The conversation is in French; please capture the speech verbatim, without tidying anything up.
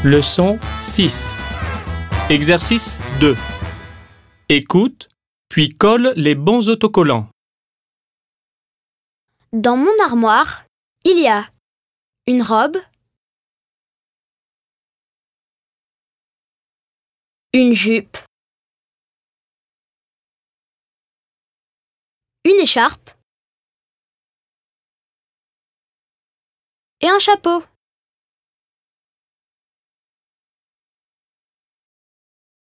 Leçon six. Exercice deux. Écoute, puis colle les bons autocollants. Dans mon armoire, il y a une robe, une jupe, une écharpe et un chapeau.